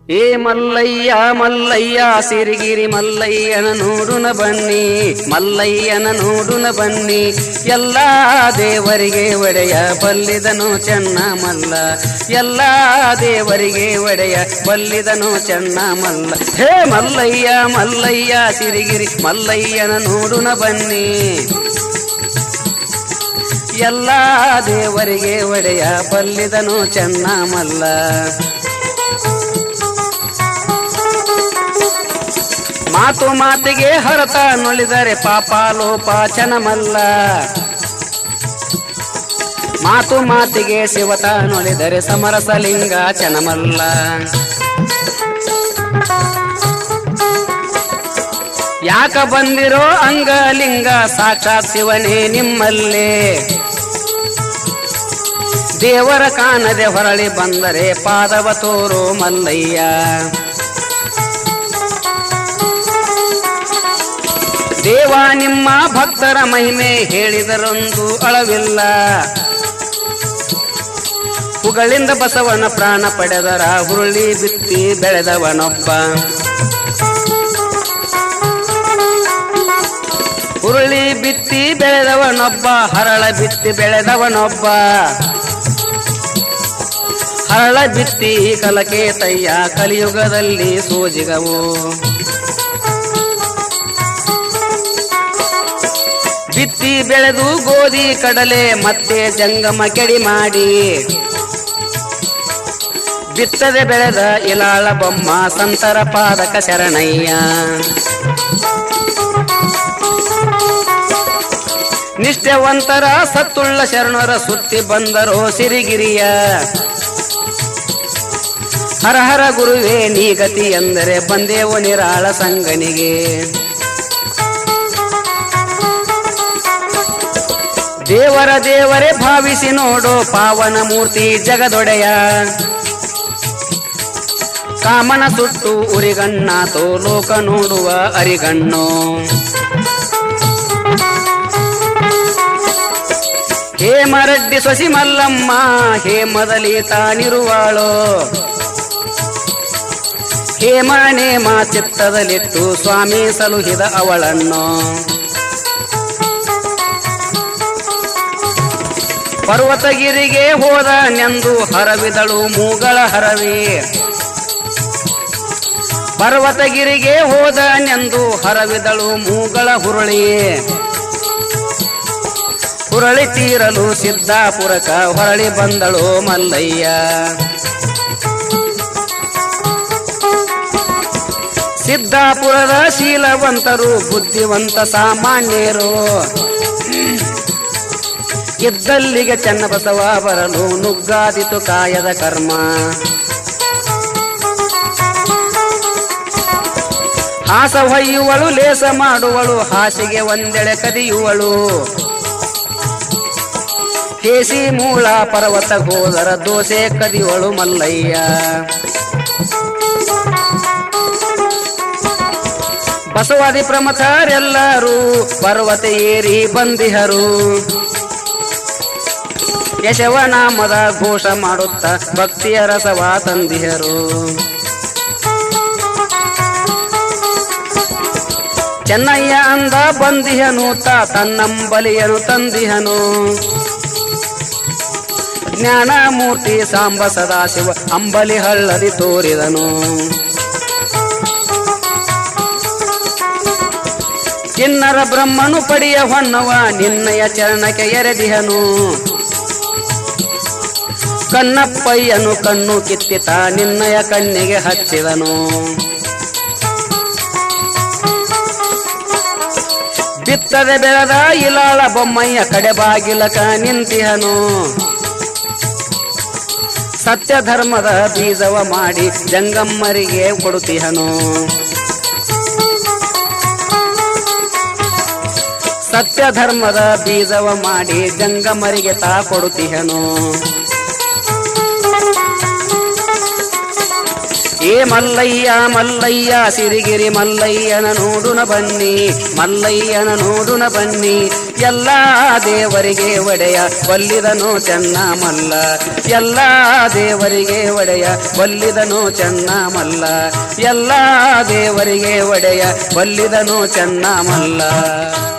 ಏ ಮಲ್ಲಯ್ಯ ಮಲ್ಲಯ್ಯ ಸಿರಿಗಿರಿ ಮಲ್ಲಯ್ಯನ ನೋಡುನ ಬನ್ನಿ, ಮಲ್ಲಯ್ಯನ ನೋಡುನ ಬನ್ನಿ. ಎಲ್ಲ ದೇವರಿಗೆ ಒಡೆಯ ಬಲ್ಲಿದನು ಚೆನ್ನ ಮಲ್ಲ, ಎಲ್ಲ ದೇವರಿಗೆ ಒಡೆಯ ಬಲ್ಲಿದನು ಚೆನ್ನ ಮಲ್ಲ. ಹೇ ಮಲ್ಲಯ್ಯ ಮಲ್ಲಯ್ಯ ಸಿರಿಗಿರಿ ಮಲ್ಲಯ್ಯನ ನೋಡುನ ಬನ್ನಿ, ಎಲ್ಲ ದೇವರಿಗೆ ಒಡೆಯ ಬಲ್ಲಿದನು ಚೆನ್ನ ಮಲ್ಲ. ಮಾತು ಮಾತಿಗೆ ಹರತ ನುಳಿದರೆ ಪಾಪ ಲೋಪ ಚನಮಲ್ಲ, ಮಾತು ಮಾತಿಗೆ ಶಿವತ ನುಳಿದರೆ ಸಮರಸಲಿಂಗ ಚನಮಲ್ಲ. ಯಾಕ ಬಂದಿರೋ ಅಂಗಲಿಂಗ ಸಾಕ್ಷಾತ್ ಶಿವನೇ ನಿಮ್ಮಲ್ಲೇ, ದೇವರ ಕಾಣದೆ ಹೊರಳಿ ಬಂದರೆ ಪಾದವ ತೋರೋ ಮಲ್ಲಯ್ಯ. ದೇವ ನಿಮ್ಮ ಭಕ್ತರ ಮಹಿಮೆ ಹೇಳಿದರೊಂದು ಅಳವಿಲ್ಲ, ಹುಗಳಿಂದ ಬಸವನ ಪ್ರಾಣ ಪಡೆದರ ಹುರುಳಿ ಬಿತ್ತಿ ಬೆಳೆದವನೊಬ್ಬ, ಹುರುಳಿ ಬಿತ್ತಿ ಬೆಳೆದವನೊಬ್ಬ, ಹರಳ ಬಿತ್ತಿ ಬೆಳೆದವನೊಬ್ಬ, ಹರಳ ಬಿತ್ತಿ ಕಲಕೆ ತಯ್ಯ ಕಲಿಯುಗದಲ್ಲಿ ಸೋಜಿಗವು. ಬಿತ್ತಿ ಬೆಳೆದು ಗೋಧಿ ಕಡಲೆ ಮತ್ತೆ ಜಂಗಮ ಕೆಡಿ ಮಾಡಿ, ಬಿತ್ತದೆ ಬೆಳೆದ ಇಲಾಳ ಬೊಮ್ಮ ಸಂತರ ಪಾದಕ ಶರಣಯ್ಯ. ನಿಷ್ಠೆವಂತರ ಸತ್ತುಳ್ಳ ಶರಣರ ಸುತ್ತಿ ಬಂದರೋ ಸಿರಿಗಿರಿಯ, ಹರ ಹರ ಗುರುವೇ ನೀ ಗತಿ ಎಂದರೆ ಬಂದೇವು ನಿರಾಳ ಸಂಗನಿಗೆ. ದೇವರ ದೇವರೇ ಭಾವಿಸಿ ನೋಡೋ ಪಾವನ ಮೂರ್ತಿ ಜಗದೊಡೆಯ, ಕಾಮನ ಸುಟ್ಟು ಉರಿಗಣ್ಣಾತೋ ಲೋಕ ನೋಡುವ ಅರಿಗಣ್ಣು. ಹೇಮರೆಡ್ಡಿ ಸೊಸಿ ಮಲ್ಲಮ್ಮ ಹೇಮದಲ್ಲಿ ತಾನಿರುವಾಳೋ, ಹೇಮನೇಮ ಚಿತ್ತದಲ್ಲಿಟ್ಟು ಸ್ವಾಮಿ ಸಲುಹಿದ ಅವಳನ್ನು. ಪರ್ವತಗಿರಿಗೆ ಹೋದ ನೆಂದು ಹರವಿದಳು ಮೂಗಳ ಹರವಿ, ಪರ್ವತಗಿರಿಗೆ ಹೋದ ನೆಂದು ಹರವಿದಳು ಮೂಗಳ ಹುರುಳಿ. ಹುರಳಿ ತೀರಲು ಸಿದ್ದಾಪುರಕ ಹೊರಳಿ ಬಂದಳು ಮಲ್ಲಯ್ಯ. ಸಿದ್ದಾಪುರದ ಶೀಲವಂತರು ಬುದ್ಧಿವಂತ ಸಾಮಾನ್ಯರು, ಇದ್ದಲ್ಲಿಗೆ ಚನ್ನಬಸವ ಬರಲು ನುಗ್ಗಾದಿತು ಕಾಯದ ಕರ್ಮ. ಹಾಸ ಹೊಯ್ಯುವಳು ಲೇಸ ಮಾಡುವಳು ಹಾಸಿಗೆ ಒಂದೆಳೆ ಕದಿಯುವಳು, ಕೇಸಿ ಮೂಳ ಪರ್ವತ ಹೋದರ ದೋಸೆ ಕದಿಯುವಳು ಮಲ್ಲಯ್ಯ. ಬಸವಾದಿ ಪ್ರಮಥರೆಲ್ಲರೂ ಪರ್ವತ ಏರಿ ಬಂದಿಹರು, ಯಶವನಾಮದ ಘೋಷ ಮಾಡುತ್ತ ಭಕ್ತಿಯ ರಸವ ತಂದಿಹರು. ಚೆನ್ನಯ್ಯ ಅಂದ ಬಂದಿಹನು ತನ್ನಂಬಲಿಯನು ತಂದಿಹನು, ಜ್ಞಾನಮೂರ್ತಿ ಸಾಂಬ ಸದಾಶಿವ ಅಂಬಲಿ ಹಳ್ಳದಿ ತೋರಿದನು. ಕಿನ್ನರ ಬ್ರಹ್ಮನು ಪಡಿಯ ಹೊನ್ನವ ನಿನ್ನಯ ಚರಣಕ್ಕೆ ಎರೆದಿಹನು, ಕಣ್ಣಪ್ಪಯ್ಯನು ಕಣ್ಣು ಕಿತ್ತಿತ ನಿನ್ನಯ ಕಣ್ಣಿಗೆ ಹಚ್ಚಿದನು. ಬಿತ್ತದೆ ಬೆಳೆದ ಇಲಾಳ ಬೊಮ್ಮಯ್ಯ ಕಡೆ ಬಾಗಿಲಕ ನಿಂತಿಹನು, ಸತ್ಯ ಧರ್ಮದ ಬೀಜವ ಮಾಡಿ ಜಂಗಮ್ಮರಿಗೆ ಕೊಡುತ್ತಿಹನು. ಸತ್ಯ ಧರ್ಮದ ಬೀಜವ ಮಾಡಿ ಜಂಗಮರಿಗೆ ತಾ ಕೊಡುತ್ತಿಹನು. ಏ ಮಲ್ಲಯ್ಯ ಮಲ್ಲಯ್ಯ ಸಿರಿಗಿರಿ ಮಲ್ಲಯ್ಯನ ನೋಡುನ ಬನ್ನಿ, ಮಲ್ಲಯ್ಯನ ನೋಡುನ ಬನ್ನಿ. ಎಲ್ಲ ದೇವರಿಗೆ ಒಡೆಯ ಒಲ್ಲಿದನು ಚೆನ್ನ ಮಲ್ಲ, ಎಲ್ಲ ದೇವರಿಗೆ ಒಡೆಯ ಒಲ್ಲಿದನು ಚೆನ್ನ ಮಲ್ಲ, ಎಲ್ಲ ದೇವರಿಗೆ ಒಡೆಯ ಒಲ್ಲಿದನು ಚೆನ್ನ ಮಲ್ಲ.